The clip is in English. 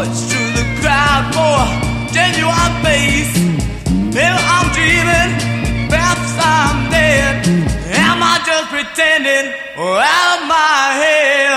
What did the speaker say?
torch through the crowd for a genuine face. Maybe I'm dreaming, perhaps I'm dead. Am I just pretending or out of my head?